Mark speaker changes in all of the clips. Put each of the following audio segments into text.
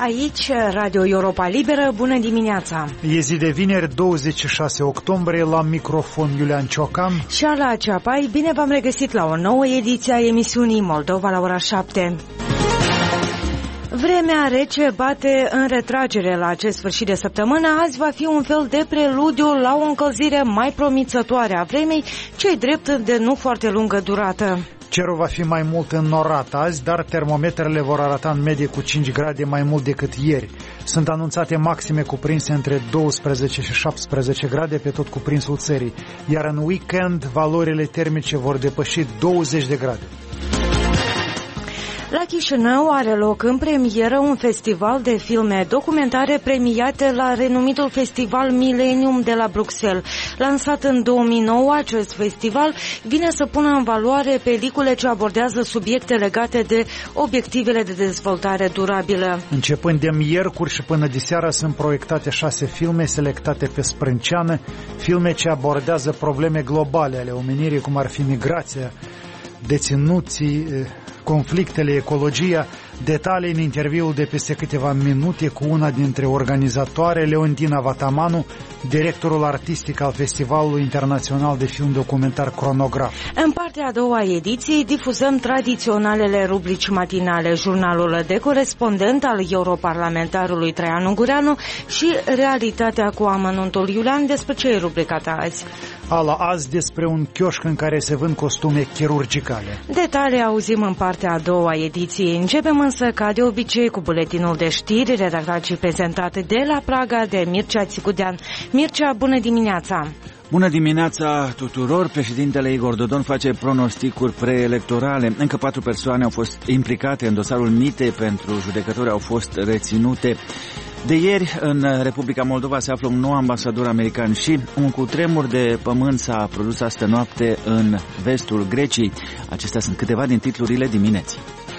Speaker 1: Aici, Radio Europa Liberă, bună dimineața!
Speaker 2: E zi de vineri, 26 octombrie, la microfon Iulian Ciocan
Speaker 1: și Ala Ceapai. Bine v-am regăsit la o nouă ediție a emisiunii Moldova la ora 7. Vremea rece bate în retragere la acest sfârșit de săptămână. Azi va fi un fel de preludiu la o încălzire mai promițătoare a vremii, ce-i drept de nu foarte lungă durată.
Speaker 2: Cerul va fi mai mult înnorat azi, dar termometrele vor arăta în medie cu 5 grade mai mult decât ieri. Sunt anunțate maxime cuprinse între 12 și 17 grade pe tot cuprinsul țării, iar în weekend valorile termice vor depăși 20 de grade.
Speaker 1: La Chișinău are loc în premieră un festival de filme documentare premiate la renumitul Festival Millennium de la Bruxelles. Lansat în 2009, acest festival vine să pună în valoare pelicule ce abordează subiecte legate de obiectivele de dezvoltare durabilă.
Speaker 2: Începând de miercuri și până diseară sunt proiectate 6 filme selectate pe sprânceană, filme ce abordează probleme globale ale omenirii, cum ar fi migrația, deținuții, conflictele, ecologia. Detalii în interviul de peste câteva minute cu una dintre organizatoare, Leontina Vatamanu, directorul artistic al Festivalului Internațional de Film Documentar Cronograf.
Speaker 1: În partea a doua ediției difuzăm tradiționalele rubrici matinale, jurnalul de corespondent al europarlamentarului Traian Ungureanu și Realitatea cu amănuntul. Iulian, despre ce e rubrica ta azi?
Speaker 2: Azi despre un chioșc în care se vând costume chirurgicale.
Speaker 1: Detalii auzim în partea a doua ediției. Începem însă, ca de obicei, cu buletinul de știri redactat și prezentat de la Praga de Mircea Țicudean. Mircea, bună dimineața!
Speaker 3: Bună dimineața tuturor! Președintele Igor Dodon face pronosticuri preelectorale. Încă 4 persoane au fost implicate în dosarul mitei pentru judecători, au fost reținute. De ieri, în Republica Moldova se află un nou ambasador american și un cutremur de pământ s-a produs astă noapte în vestul Greciei. Acestea sunt câteva din titlurile dimineții.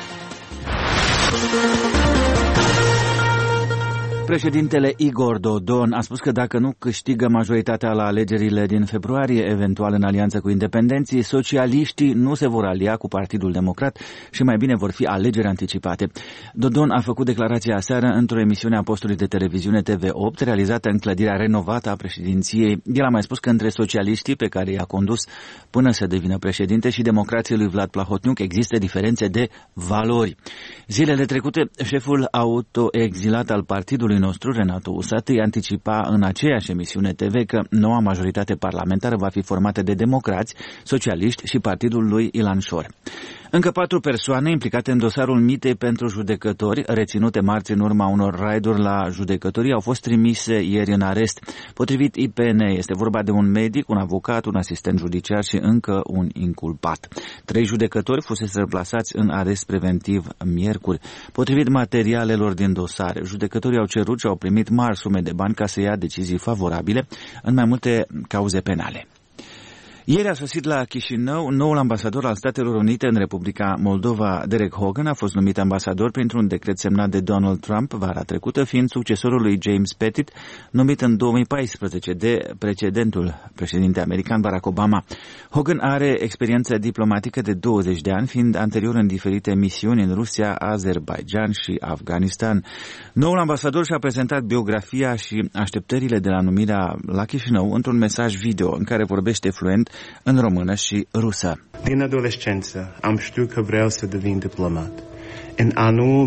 Speaker 3: Președintele Igor Dodon a spus că dacă nu câștigă majoritatea la alegerile din februarie, eventual în alianță cu independenții, socialiștii nu se vor alia cu Partidul Democrat și mai bine vor fi alegeri anticipate. Dodon a făcut declarația aseară într-o emisiune a postului de televiziune TV8 realizată în clădirea renovată a președinției. El a mai spus că între socialiștii pe care i-a condus până să devină președinte și democrației lui Vlad Plahotniuc există diferențe de valori. Zilele trecute, șeful autoexilat al partidului nostru, Renato Usatăi, anticipa în aceeași emisiune TV că noua majoritate parlamentară va fi formată de democrați, socialiști și partidul lui Ilan Șor. Încă 4 persoane implicate în dosarul mitei pentru judecători, reținute marți în urma unor raiduri la judecătorii, au fost trimise ieri în arest. Potrivit IPN, este vorba de un medic, un avocat, un asistent judiciar și încă un inculpat. 3 judecători fusese plasați în arest preventiv miercuri. Potrivit materialelor din dosare, judecătorii au cerut și au primit mari sume de bani ca să ia decizii favorabile în mai multe cauze penale. Ieri a sosit la Chișinău noul ambasador al Statelor Unite în Republica Moldova. Derek Hogan a fost numit ambasador printr-un decret semnat de Donald Trump vara trecută, fiind succesorul lui James Pettit, numit în 2014 de precedentul președinte american Barack Obama. Hogan are experiență diplomatică de 20 de ani, fiind anterior în diferite misiuni în Rusia, Azerbaijan și Afganistan. Noul ambasador și-a prezentat biografia și așteptările de la numirea la Chișinău într-un mesaj video în care vorbește fluent în română și rusă.
Speaker 4: Din adolescență am știut că vreau să devin diplomat. În anul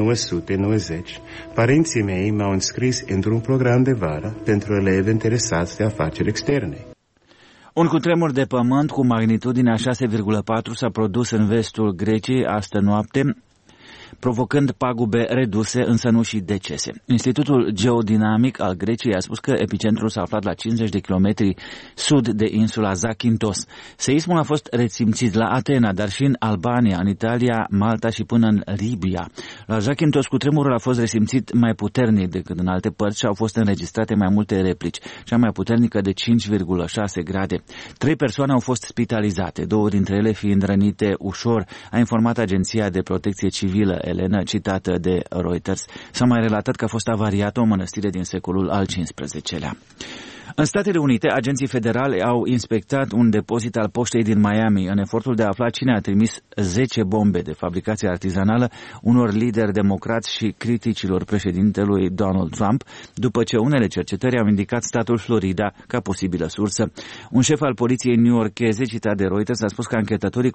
Speaker 4: 1990, părinții mei m-au înscris într-un program de vară pentru elevi interesați de afaceri externe.
Speaker 3: Un cutremur de pământ cu magnitudinea 6,4 s-a produs în vestul Greciei astă noapte, provocând pagube reduse, însă nu și decese. Institutul Geodinamic al Greciei a spus că epicentrul s-a aflat la 50 de kilometri sud de insula Zakynthos. Seismul a fost resimțit la Atena, dar și în Albania, în Italia, Malta și până în Libia. La Zakynthos cutremurul a fost resimțit mai puternic decât în alte părți și au fost înregistrate mai multe replici, cea mai puternică de 5,6 grade. 3 persoane au fost spitalizate, 2 dintre ele fiind rănite ușor, a informat Agenția de Protecție Civilă Elena, citată de Reuters. S-a mai relatat că a fost avariată o mănăstire din secolul al XV-lea. În Statele Unite, agenții federali au inspectat un depozit al poștei din Miami în efortul de a afla cine a trimis 10 bombe de fabricație artizanală unor lideri democrați și criticilor președintelui Donald Trump, după ce unele cercetări au indicat statul Florida ca posibilă sursă. Un șef al poliției newyorkeze, citat de Reuters, a spus că anchetatorii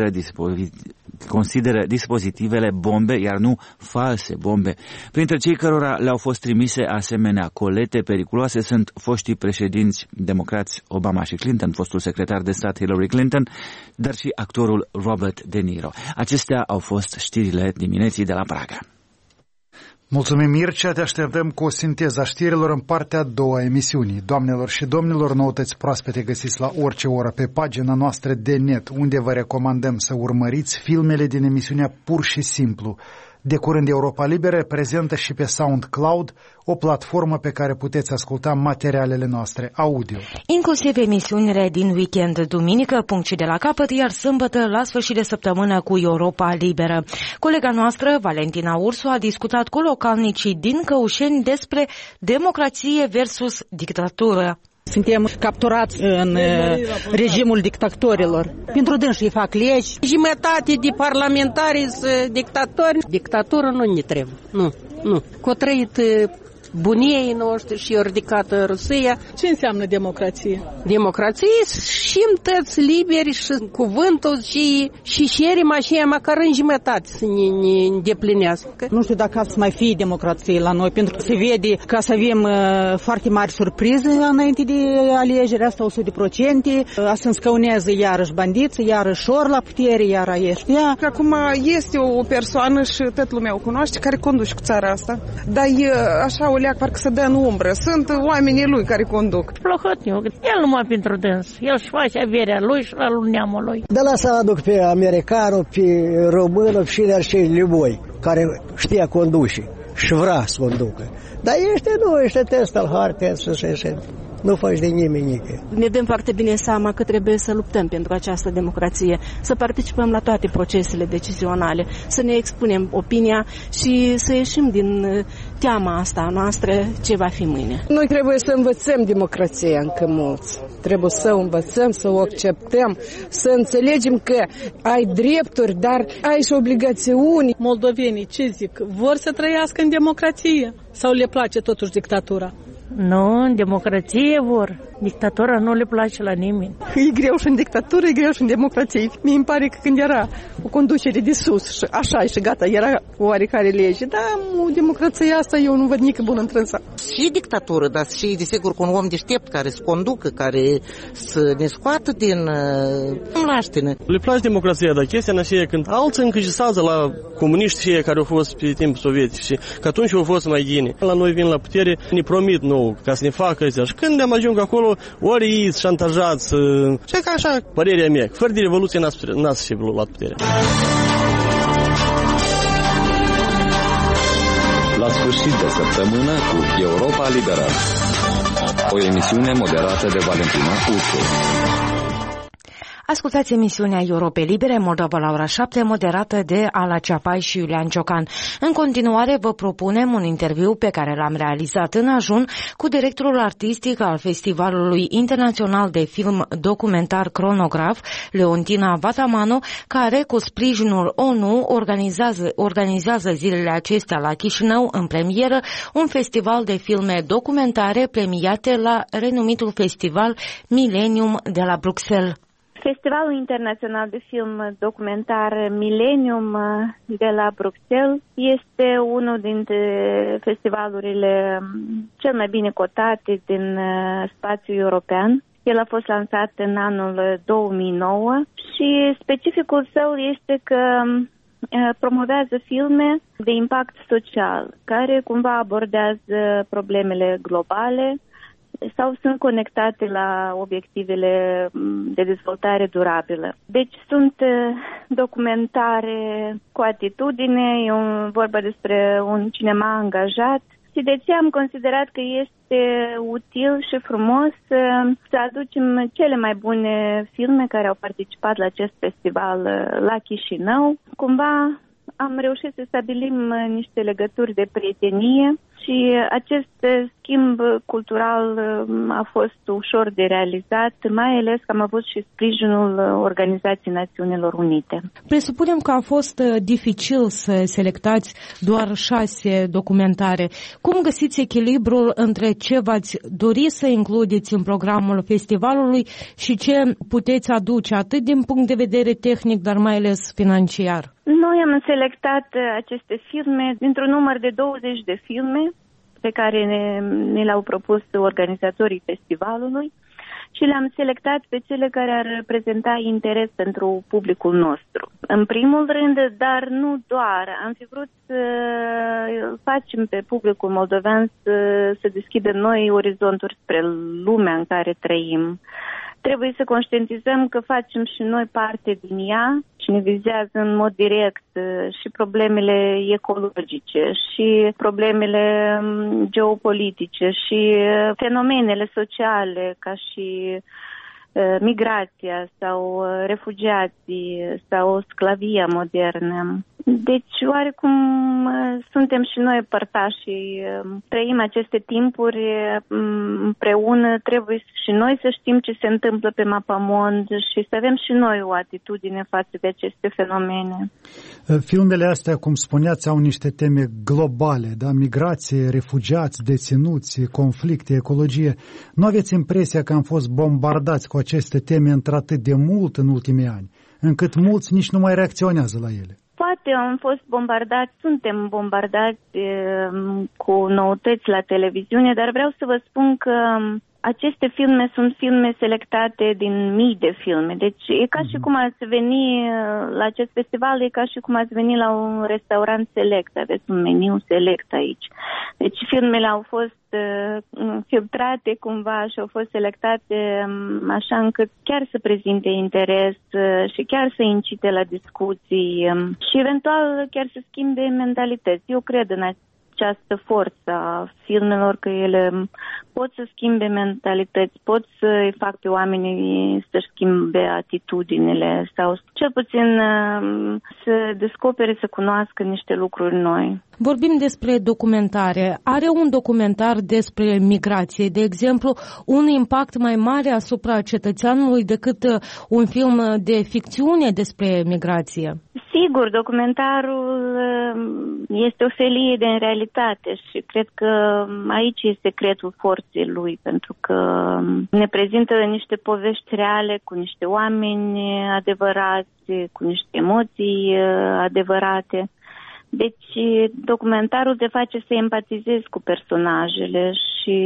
Speaker 3: consideră dispozitivele bombe, iar nu false bombe. Printre cei cărora le-au fost trimise asemenea colete periculoase sunt foștii președinți democrați Obama și Clinton, fostul secretar de stat Hillary Clinton, dar și actorul Robert De Niro. Acestea au fost știrile dimineții de la Praga.
Speaker 2: Mulțumim, Mircea, te așteptăm cu o sinteză a știrilor în partea a doua a emisiunii. Doamnelor și domnilor, noutăți proaspete găsiți la orice oră pe pagina noastră de net, unde vă recomandăm să urmăriți filmele din emisiunea Pur și Simplu. De curând Europa Liberă prezentă și pe SoundCloud, o platformă pe care puteți asculta materialele noastre audio.
Speaker 1: Inclusiv emisiunile din weekend, duminică, punct și de la capăt, iar sâmbătă, la sfârșit de săptămână, cu Europa Liberă. Colega noastră, Valentina Ursu, a discutat cu localnicii din Căușeni despre democrație versus dictatură.
Speaker 5: Suntem capturați în regimul dictatorilor. Pentru dânsii fac legi. Jumătate de parlamentari sunt dictatori. Dictatură nu ne trebuie. Nu. Cu trăit bunii noștri și ridicată Rusia.
Speaker 6: Ce înseamnă democrație?
Speaker 5: Democrație și îmtăți liberi și cuvântul și cerem așa măcar în jumătate să ne îndeplinească. Nu știu dacă să mai fie democrație la noi, pentru că se vede că să avem foarte mari surprize înainte de alegeri, asta 100%, să înscăunează iarăși bandiți, iarăși ori la putere, iar ăștia.
Speaker 6: Acum este o persoană și toată lumea o cunoaște care conduce cu țara asta, dar așa o leac parcă să dă în umbră. Sunt oamenii lui care conduc.
Speaker 7: Plăhătniu, el numai pentru dâns. El își face averea lui și la lui neamul lui.
Speaker 8: De la să aduc pe americanul, pe românul și cei liboi, care știa conduce și vrea să conducă. Dar ăștia testă-l harte, nu faci de nimic.
Speaker 9: Ne dăm foarte bine seama că trebuie să luptăm pentru această democrație, să participăm la toate procesele decizionale, să ne expunem opinia și să ieșim din teama asta noastră ce va fi mâine.
Speaker 6: Noi trebuie să învățăm democrația încă mulți. Trebuie să o învățăm, să o acceptăm, să înțelegem că ai drepturi, dar ai și obligațiuni.
Speaker 10: Moldovenii, ce zic, vor să trăiască în democrație sau le place totuși dictatura?
Speaker 7: Nu, în democrație vor. Dictatura nu le place la nimeni.
Speaker 6: E greu și în dictatură, e greu și în democrație. Mi-mi pare că când era o conducere de sus și așa și gata, era oarecare lege. Dar democrația asta eu nu văd nici bun întrânsa.
Speaker 5: Și dictatură, dar și desigur cu un om deștept care să conducă, care să ne scoată din mlaștină.
Speaker 11: Le place democrația, dar chestia în aceea când alții încăjisează la comuniști fie care au fost pe timp sovietic și că atunci au fost mai bine. La noi vin la putere, ne promit nou ca să ne facă astea. Și când ne-am ajung acolo, ori ei șantajați, și ca așa, părerea mea, fără de revoluție n-ați fi luat puterea.
Speaker 12: La sfârșit de săptămână cu Europa Liberă. O emisiune moderată de Valentina Ursu.
Speaker 1: Ascultați emisiunea Europe Libere, Moldova la ora 7, moderată de Ala Ceapai și Iulian Ciocan. În continuare vă propunem un interviu pe care l-am realizat în ajun cu directorul artistic al Festivalului Internațional de Film Documentar Cronograf, Leontina Vatamano, care cu sprijinul ONU organizează zilele acestea la Chișinău, în premieră, un festival de filme documentare premiate la renumitul festival Millennium de la Bruxelles.
Speaker 13: Festivalul Internațional de Film Documentar Millennium de la Bruxelles este unul dintre festivalurile cel mai bine cotate din spațiul european. El a fost lansat în anul 2009 și specificul său este că promovează filme de impact social, care cumva abordează problemele globale sau sunt conectate la obiectivele de dezvoltare durabilă. Deci sunt documentare cu atitudine, e vorba despre un cinema angajat și de ce am considerat că este util și frumos să aducem cele mai bune filme care au participat la acest festival la Chișinău. Cumva am reușit să stabilim niște legături de prietenie și acest schimb cultural a fost ușor de realizat, mai ales că am avut și sprijinul Organizației Națiunilor Unite.
Speaker 1: Presupunem că a fost dificil să selectați doar 6 documentare. Cum găsiți echilibrul între ce v-ați dori să includeți în programul festivalului și ce puteți aduce atât din punct de vedere tehnic, dar mai ales financiar?
Speaker 13: Noi am selectat aceste filme dintr-un număr de 20 de filme pe care ne le-au propus organizatorii festivalului și le-am selectat pe cele care ar reprezenta interes pentru publicul nostru. În primul rând, dar nu doar, am fi vrut să facem pe publicul moldovean să deschidă noi orizonturi spre lumea în care trăim. Trebuie să conștientizăm că facem și noi parte din ea și ne vizează în mod direct și problemele ecologice și problemele geopolitice și fenomenele sociale ca și migrația sau refugiații sau sclavia modernă. Deci, oarecum, suntem și noi părtași, trăim aceste timpuri împreună, trebuie și noi să știm ce se întâmplă pe mapamond și să avem și noi o atitudine față de aceste fenomene.
Speaker 2: Filmele astea, cum spuneați, au niște teme globale, da? Migrație, refugiați, deținuți, conflicte, ecologie. Nu aveți impresia că am fost bombardați cu aceste teme într-atât de mult în ultimii ani, încât mulți nici nu mai reacționează la ele?
Speaker 13: Poate am fost bombardați, suntem bombardați cu noutăți la televiziune, dar vreau să vă spun că aceste filme sunt filme selectate din mii de filme. Deci e ca și cum ați veni la acest festival, e ca și cum ați veni la un restaurant select. Aveți un meniu select aici. Deci filmele au fost filtrate cumva și au fost selectate așa încât chiar să prezinte interes și chiar să incite la discuții și eventual chiar să schimbe mentalități. Eu cred în această forță a filmelor, că ele pot să schimbe mentalități, pot să-i fac pe oamenii să-și schimbe atitudinile sau cel puțin să descopere, să cunoască niște lucruri noi.
Speaker 1: Vorbim despre documentare. Are un documentar despre migrație, de exemplu, un impact mai mare asupra cetățeanului decât un film de ficțiune despre migrație?
Speaker 13: Sigur, documentarul este o felie de realitate și cred că aici este secretul forței lui, pentru că ne prezintă niște povești reale cu niște oameni adevărați, cu niște emoții adevărate. Deci documentarul te face să empatizezi cu personajele și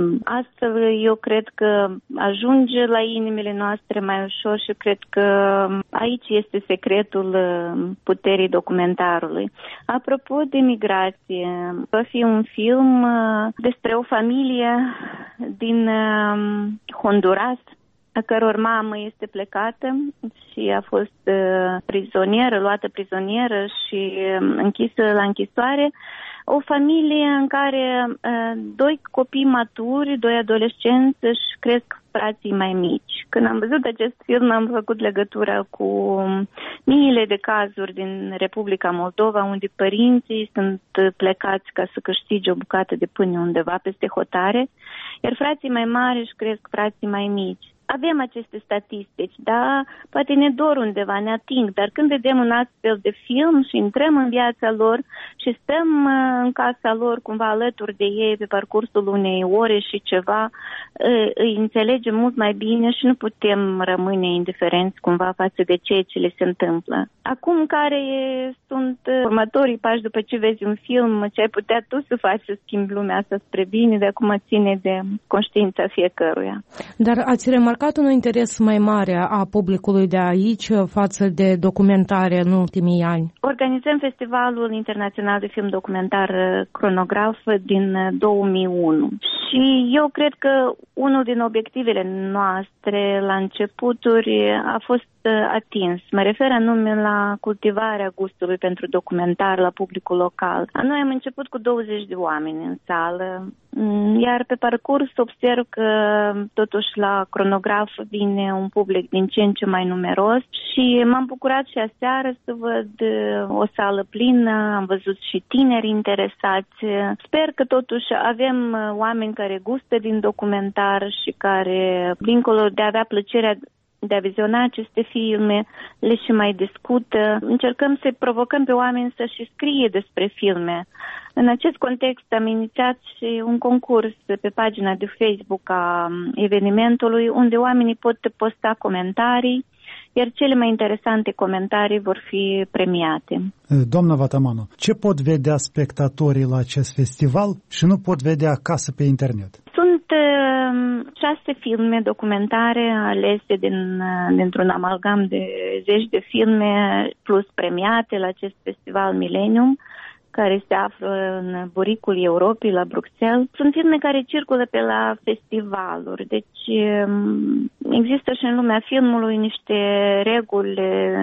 Speaker 13: astfel eu cred că ajunge la inimile noastre mai ușor și cred că aici este secretul puterii documentarului. Apropo de migrație, va fi un film despre o familie din Honduras, a căror mamă este plecată și a fost prizonieră, luată prizonieră și închisă la închisoare. O familie în care 2 copii maturi, 2 adolescenți își cresc frații mai mici. Când am văzut acest film, am făcut legătura cu miile de cazuri din Republica Moldova, unde părinții sunt plecați ca să câștige o bucată de pâine undeva peste hotare, iar frații mai mari își cresc frații mai mici. Avem aceste statistici, da, poate ne dor undeva, ne ating, dar când vedem un astfel de film și intrăm în viața lor și stăm în casa lor cumva alături de ei pe parcursul unei ore și ceva, îi înțelegem mult mai bine și nu putem rămâne indiferenți cumva față de ceea ce le se întâmplă. Acum, care sunt următorii pași după ce vezi un film, ce ai putea tu să faci să schimbi lumea asta spre bine, de acum ține de conștiința fiecăruia.
Speaker 1: Dar ați remarcat un interes mai mare a publicului de aici față de documentare în ultimii ani?
Speaker 13: Organizăm Festivalul Internațional de Film Documentar Cronograf din 2001 și eu cred că unul din obiectivele noastre la începuturi a fost atins. Mă refer anume la cultivarea gustului pentru documentar la publicul local. Noi am început cu 20 de oameni în sală, iar pe parcurs observ că totuși la cronograf vine un public din ce în ce mai numeros și m-am bucurat și aseară să văd o sală plină, am văzut și tineri interesați. Sper că totuși avem oameni care gustă din documentar și care, dincolo de a avea plăcerea de a viziona aceste filme, le și mai discută. Încercăm să provocăm pe oameni să și scrie despre filme. În acest context am inițiat și un concurs pe pagina de Facebook a evenimentului, unde oamenii pot posta comentarii, iar cele mai interesante comentarii vor fi premiate.
Speaker 2: Doamna Vatamanu, ce pot vedea spectatorii la acest festival și nu pot vedea acasă pe internet?
Speaker 13: Sunt 6 filme documentare alese dintr-un amalgam de 10 de filme plus premiate la acest festival Millennium, care se află în buricul Europei, la Bruxelles. Sunt filme care circulă pe la festivaluri, deci există și în lumea filmului niște reguli.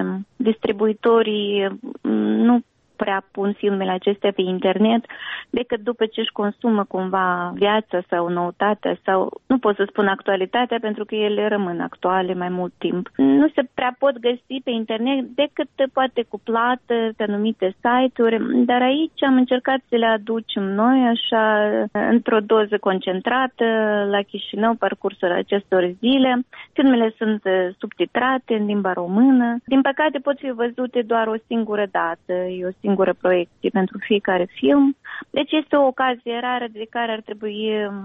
Speaker 13: Distribuitorii nu prea pun filmele acestea pe internet decât după ce își consumă cumva viața sau noutatea sau, nu pot să spun actualitatea, pentru că ele rămân actuale mai mult timp. Nu se prea pot găsi pe internet decât poate cu plată pe anumite site-uri, dar aici am încercat să le aducem noi așa într-o doză concentrată la Chișinău parcursul acestor zile. Filmele sunt subtitrate în limba română. Din păcate pot fi văzute doar o singură dată, o singură proiecție pentru fiecare film. Deci este o ocazie rară de care ar trebui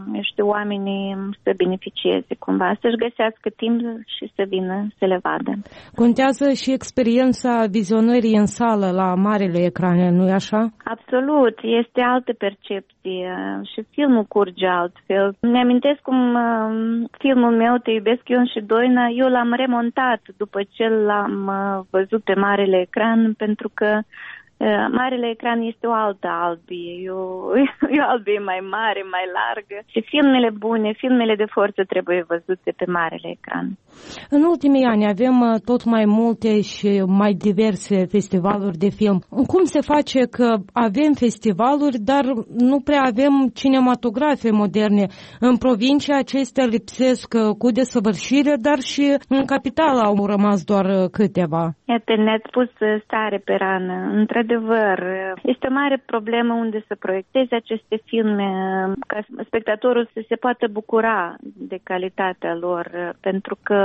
Speaker 13: oamenii să beneficieze cumva, să-și găsească timp și să vină să le vadă.
Speaker 1: Contează și experiența vizionării în sală la marele ecrane, nu-i așa?
Speaker 13: Absolut, este altă percepție și filmul curge altfel. Mi-amintesc cum filmul meu, Te iubesc Ion și Doina, eu l-am remontat după ce l-am văzut pe marele ecran, pentru că marele ecran este o altă albie, e o albie mai mare, mai largă și filmele bune, filmele de forță trebuie văzute pe marele ecran.
Speaker 1: În ultimii ani avem tot mai multe și mai diverse festivaluri de film. Cum se face că avem festivaluri, dar nu prea avem cinematografe moderne? În provincie acestea lipsesc cu desăvârșire, dar și în capitală au rămas doar câteva.
Speaker 13: Iată, ne-ați pus stare pe rană. Într-adevăr, este o mare problemă unde să proiecteze aceste filme, ca spectatorul să se poată bucura de calitatea lor, pentru că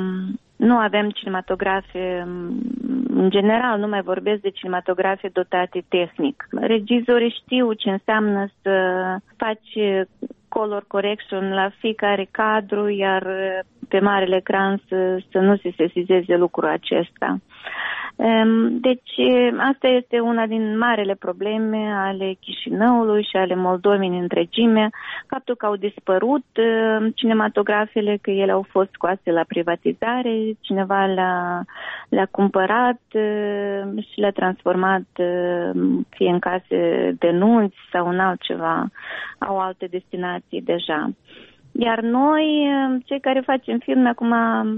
Speaker 13: nu avem cinematografe, în general, nu mai vorbesc de cinematografe dotate tehnic. Regizorii știu ce înseamnă să faci color correction la fiecare cadru, iar pe marele ecran să nu se sesizeze lucrul acesta. Deci asta este una din marele probleme ale Chișinăului și ale Moldovei în întregime, faptul că au dispărut cinematografele, că ele au fost scoase la privatizare, cineva le-a cumpărat și le-a transformat fie în case de nunți sau în altceva, au alte destinații deja. Iar noi, cei care facem filme, acum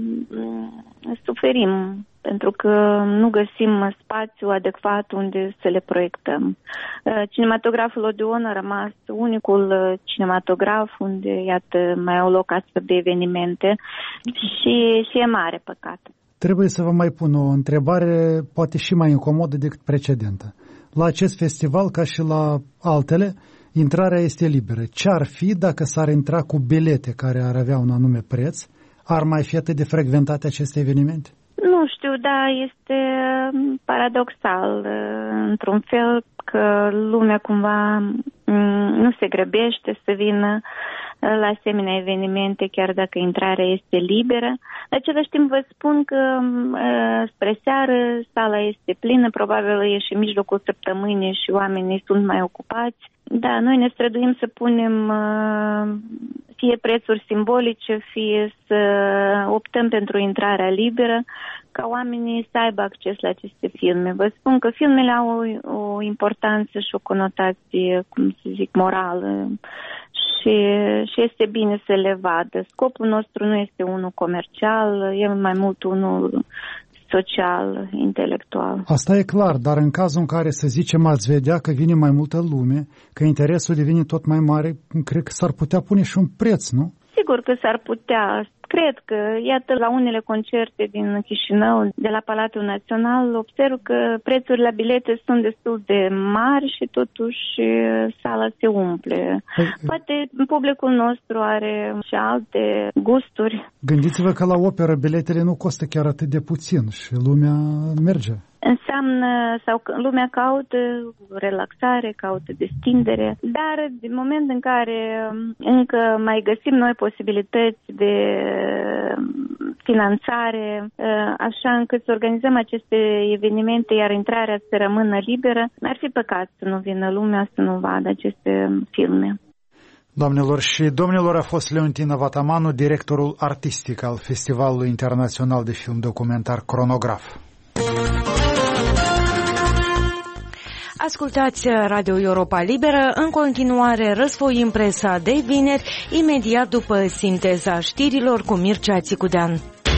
Speaker 13: suferim pentru că nu găsim spațiu adecvat unde să le proiectăm. Cinematograful Odeon a rămas unicul cinematograf unde, iată, mai au loc astfel de evenimente și e mare păcat.
Speaker 2: Trebuie să vă mai pun o întrebare, poate și mai incomodă decât precedentă. La acest festival, ca și la altele, intrarea este liberă. Ce ar fi dacă s-ar intra cu bilete care ar avea un anume preț? Ar mai fi atât de frecventate aceste evenimente?
Speaker 13: Nu știu, da, este paradoxal, într-un fel, că lumea cumva nu se grăbește să vină la asemenea evenimente, chiar dacă intrarea este liberă. În același timp vă spun că spre seară sala este plină, probabil e și mijlocul săptămânii și oamenii sunt mai ocupați. Da, noi ne străduim să punem fie prețuri simbolice, fie să optăm pentru intrarea liberă, ca oamenii să aibă acces la aceste filme. Vă spun că filmele au o importanță și o conotație, cum să zic, morală și este bine să le vadă. Scopul nostru nu este unul comercial, e mai mult unul social, intelectual.
Speaker 2: Asta e clar, dar în cazul în care, să zicem, ați vedea că vine mai multă lume, că interesul devine tot mai mare, cred că s-ar putea pune și un preț, nu?
Speaker 13: Sigur că s-ar putea. Cred că, iată, la unele concerte din Chișinău, de la Palatul Național, observ că prețurile la bilete sunt destul de mari și totuși sala se umple. Poate publicul nostru are și alte gusturi.
Speaker 2: Gândiți-vă că la operă biletele nu costă chiar atât de puțin și lumea merge.
Speaker 13: Înseamnă, sau lumea caută relaxare, caută destindere, dar din moment în care încă mai găsim noi posibilități de finanțare, așa încât să organizăm aceste evenimente, iar intrarea să rămână liberă, ar fi păcat să nu vină lumea să nu vadă aceste filme.
Speaker 2: Doamnelor și domnilor, a fost Leontina Vatamanu, directorul artistic al Festivalului Internațional de Film Documentar Cronograf.
Speaker 1: Ascultați Radio Europa Liberă, în continuare răsfoim presa de vineri, imediat după sinteza știrilor cu Mircea Țicudean.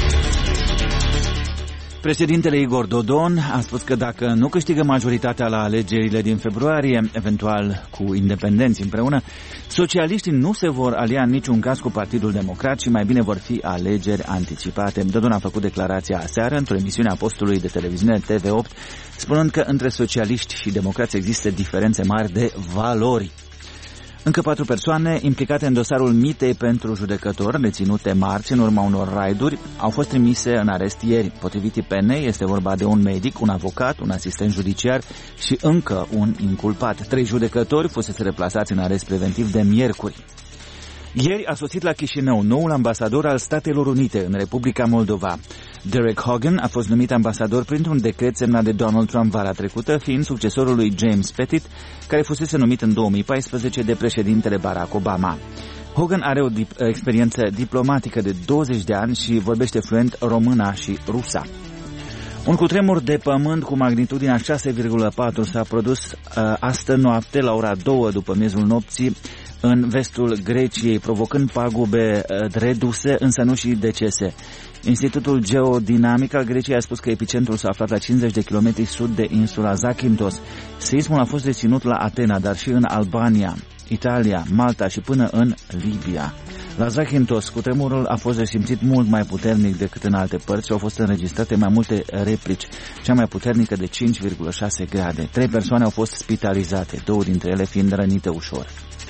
Speaker 3: Președintele Igor Dodon a spus că dacă nu câștigă majoritatea la alegerile din februarie, eventual cu independenți împreună, socialiștii nu se vor alia în niciun caz cu Partidul Democrat și mai bine vor fi alegeri anticipate. Dodon a făcut declarația aseară într-o emisiune a postului de televiziune TV8, spunând că între socialiști și democrați există diferențe mari de valori. Încă 4 persoane implicate în dosarul mitei pentru judecători, deținute marți în urma unor raiduri, au fost trimise în arest ieri. Potrivit IPN, este vorba de un medic, un avocat, un asistent judiciar și încă un inculpat. 3 judecători fusese replasați în arest preventiv de miercuri. Ieri a sosit la Chișinău noul ambasador al Statelor Unite în Republica Moldova. Derek Hogan a fost numit ambasador printr-un decret semnat de Donald Trump vara trecută, fiind succesorul lui James Pettit, care fusese numit în 2014 de președintele Barack Obama. Hogan are o experiență diplomatică de 20 de ani și vorbește fluent româna și rusa. Un cutremur de pământ cu magnitudinea 6,4 s-a produs astă noapte la ora 2 după miezul nopții în vestul Greciei, provocând pagube reduse, însă nu și decese. Institutul Geodinamic al Greciei a spus că epicentrul s-a aflat la 50 de kilometri sud de insula Zakynthos. Seismul a fost reținut la Atena, dar și în Albania, Italia, Malta și până în Libia. La Zakynthos, cutremurul a fost resimțit mult mai puternic decât în alte părți și au fost înregistrate mai multe replici, cea mai puternică de 5,6 grade. 3 persoane au fost spitalizate, 2 dintre ele fiind rănite ușor.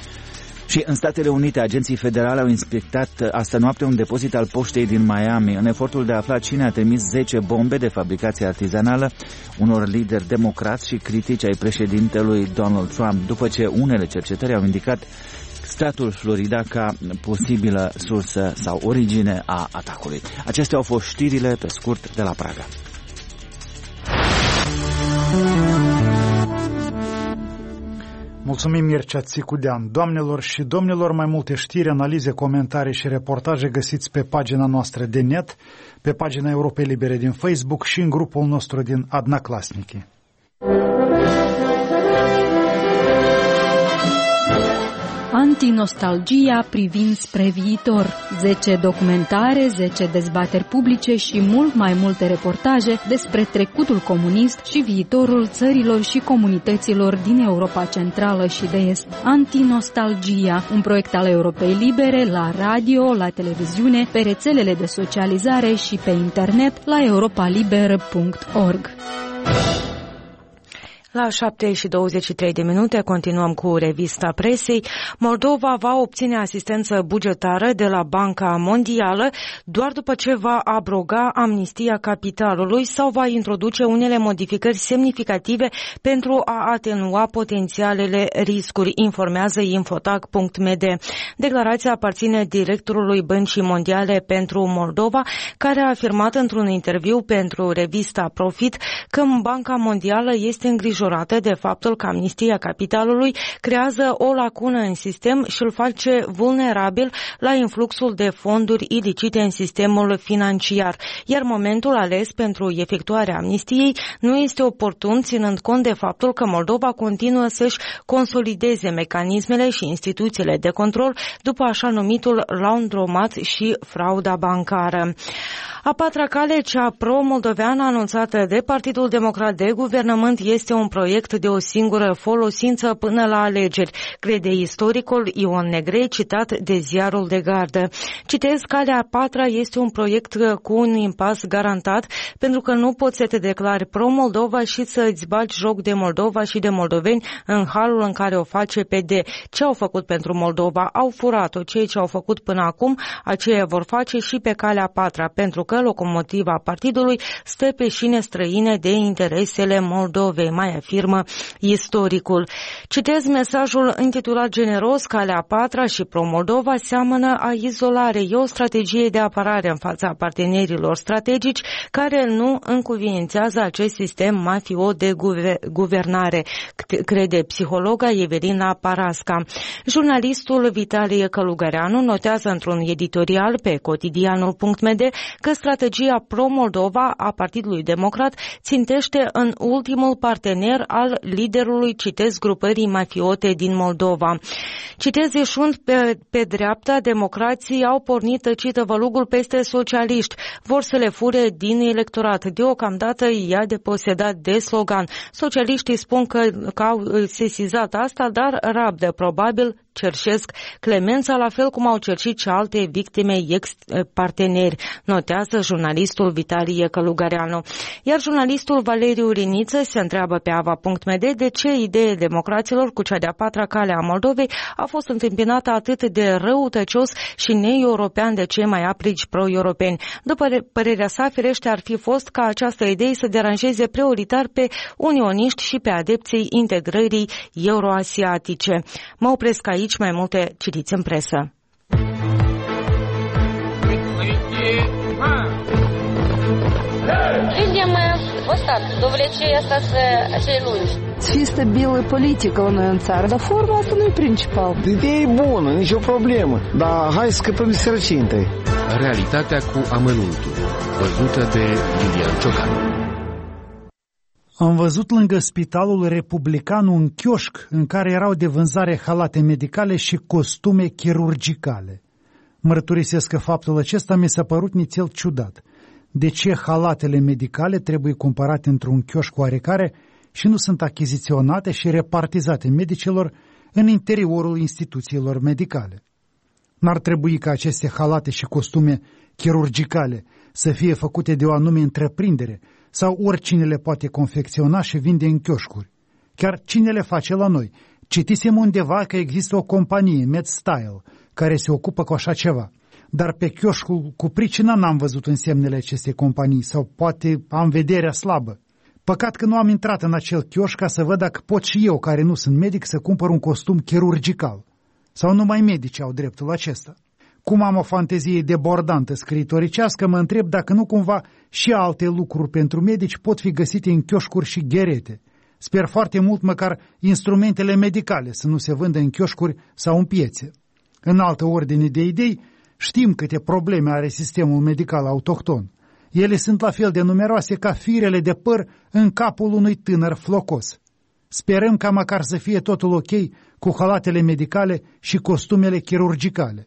Speaker 3: Și în Statele Unite, agenții federale au inspectat astă noapte un depozit al poștei din Miami, în efortul de a afla cine a trimis 10 bombe de fabricație artizanală unor lideri democrați și critici ai președintelui Donald Trump, după ce unele cercetări au indicat statul Florida ca posibilă sursă sau origine a atacului. Acestea au fost știrile pe scurt de la Praga.
Speaker 2: Mulțumim, Mircea Țicudean. Doamnelor și domnilor, mai multe știri, analize, comentarii și reportaje găsiți pe pagina noastră de net, pe pagina Europei Libere din Facebook și în grupul nostru din Adnaclasnici.
Speaker 14: Antinostalgia privind spre viitor. 10 documentare, 10 dezbateri publice și mult mai multe reportaje despre trecutul comunist și viitorul țărilor și comunităților din Europa Centrală și de Est. Antinostalgia, un proiect al Europei Libere la radio, la televiziune, pe rețelele de socializare și pe internet la europaliberă.org.
Speaker 1: La 7:23 continuăm cu revista presei. Moldova va obține asistență bugetară de la Banca Mondială doar după ce va abroga amnistia capitalului sau va introduce unele modificări semnificative pentru a atenua potențialele riscuri, informează infotag.md. Declarația aparține directorului Băncii Mondiale pentru Moldova, care a afirmat într-un interviu pentru revista Profit că Banca Mondială este îngrijorată îngrijorată de faptul că amnistia capitalului creează o lacună în sistem și îl face vulnerabil la influxul de fonduri ilicite în sistemul financiar, iar momentul ales pentru efectuarea amnistiei nu este oportun, ținând cont de faptul că Moldova continuă să-și consolideze mecanismele și instituțiile de control după așa numitul laundromat și frauda bancară. A patra cale, cea pro-moldoveană anunțată de Partidul Democrat de Guvernământ, este un proiect de o singură folosință până la alegeri, crede istoricul Ion Negrei, citat de Ziarul de Gardă. Citez, calea a patra este un proiect cu un impas garantat, pentru că nu poți să te declari pro-Moldova și să îți bagi joc de Moldova și de moldoveni în halul în care o face PD. Ce au făcut pentru Moldova? Au furat-o. Cei ce au făcut până acum, aceia vor face și pe calea a patra, pentru că locomotiva partidului stă pe șine străine de interesele Moldovei, mai afirmă istoricul. Citez mesajul intitulat generos, calea a patra și pro-Moldova seamănă a izolare. E o strategie de apărare în fața partenerilor strategici care nu încuviințează acest sistem mafio de guvernare, crede psihologa Evelina Parasca. Jurnalistul Vitalie Călugăreanu notează într-un editorial pe cotidianul.md că strategia pro-Moldova a Partidului Democrat țintește în ultimul partener al liderului, citez, grupării mafiote din Moldova. Citez, ieșund pe dreapta, democrații au pornit, cită, vălugul peste socialiști. Vor să le fure din electorat. Deocamdată i-a deposedat de slogan. Socialiștii spun că au sesizat asta, dar rabdă, probabil cerșesc clemența, la fel cum au cerșit și alte victime ex-parteneri, notează jurnalistul Vitalie Călugăreanu. Iar jurnalistul Valeriu Riniță se întreabă pe ava.md de ce ideea democraților cu cea de-a patra cale a Moldovei a fost întâmpinată atât de răutăcios și neeuropean de cei mai aprici pro-europeni. După părerea sa, firește ar fi fost ca această idee să deranjeze prioritar pe unioniști și pe adepții integrării euroasiatice. Mă opresc aici, mai multe citiți în presă.
Speaker 15: Людям вот так, до влечения остаться цей lungi.
Speaker 16: Să fie stabilă politică la noi în țară, dar forma asta nu e principal.
Speaker 17: Ideea e bună, nicio problemă, dar hai să scăpăm de sărăcie întâi.
Speaker 18: Realitatea cu amănuntul, văzută de Lilian Ciocan.
Speaker 2: Am văzut lângă Spitalul Republican un chioșc în care erau de vânzare halate medicale și costume chirurgicale. Mărturisesc că faptul acesta mi s-a părut nițel ciudat. De ce halatele medicale trebuie cumpărate într-un chioșc oarecare și nu sunt achiziționate și repartizate medicilor în interiorul instituțiilor medicale? N-ar trebui ca aceste halate și costume chirurgicale să fie făcute de o anume întreprindere sau oricine le poate confecționa și vinde în chioșcuri. Chiar cine le face la noi? Citisem undeva că există o companie, MedStyle, care se ocupă cu așa ceva. Dar pe chioșcul cu pricina n-am văzut însemnele acestei companii sau poate am vederea slabă. Păcat că nu am intrat în acel chioșc ca să văd dacă pot și eu, care nu sunt medic, să cumpăr un costum chirurgical. Sau numai medici au dreptul acesta. Cum am o fantezie debordantă scriitoricească, mă întreb dacă nu cumva și alte lucruri pentru medici pot fi găsite în chioșcuri și gherete. Sper foarte mult măcar instrumentele medicale să nu se vândă în chioșcuri sau în piețe. În altă ordine de idei, știm câte probleme are sistemul medical autohton. Ele sunt la fel de numeroase ca firele de păr în capul unui tânăr flocos. Sperăm ca măcar să fie totul ok cu halatele medicale și costumele chirurgicale.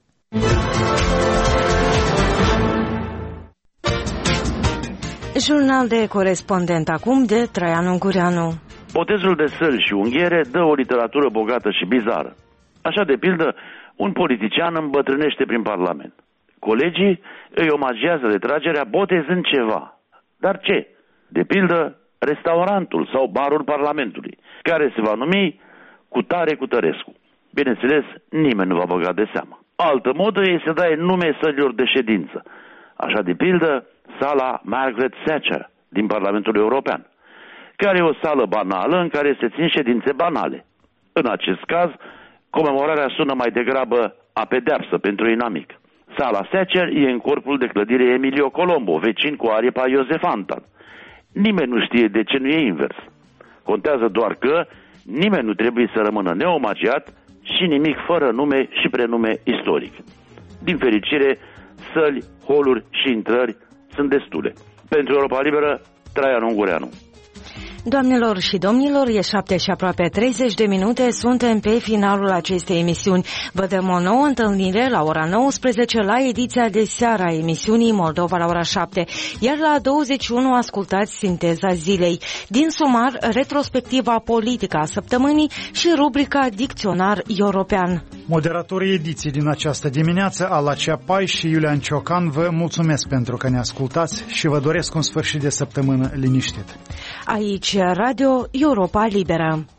Speaker 1: Jurnal de corespondent acum de Traian Ungureanu.
Speaker 19: Botezul de săl și unghiere dă o literatură bogată și bizară. Așa, de pildă, un politician îmbătrânește prin Parlament. Colegii îi omagează retragerea botezând ceva. Dar ce? De pildă, restaurantul sau barul Parlamentului, care se va numi Cutare Cutărescu. Bineînțeles, nimeni nu va băga de seamă. Altă modă e să dai nume sălilor de ședință. Așa, de pildă, sala Margaret Thatcher din Parlamentul European, care e o sală banală în care se țin ședințe banale. În acest caz, comemorarea sună mai degrabă a pedeapsă pentru inamic. Sala Thatcher e în corpul de clădire Emilio Colombo, vecin cu aripa Iosef Antal. Nimeni nu știe de ce nu e invers. Contează doar că nimeni nu trebuie să rămână neomagiat și nimic fără nume și prenume istoric. Din fericire, săli, holuri și intrări sunt destule. Pentru Europa Liberă, Traian Ungureanu.
Speaker 1: Doamnelor și domnilor, e 7 și aproape 30 de minute, suntem pe finalul acestei emisiuni. Vă dăm o nouă întâlnire la ora 19 la ediția de seară a emisiunii Moldova la ora 7, iar la 21 ascultați Sinteza Zilei. Din sumar, retrospectiva politică a săptămânii și rubrica Dicționar European.
Speaker 2: Moderatorii ediției din această dimineață, Alacia Pai și Iulian Ciocan, vă mulțumesc pentru că ne ascultați și vă doresc un sfârșit de săptămână liniștit.
Speaker 1: Aici Radio Europa Liberă.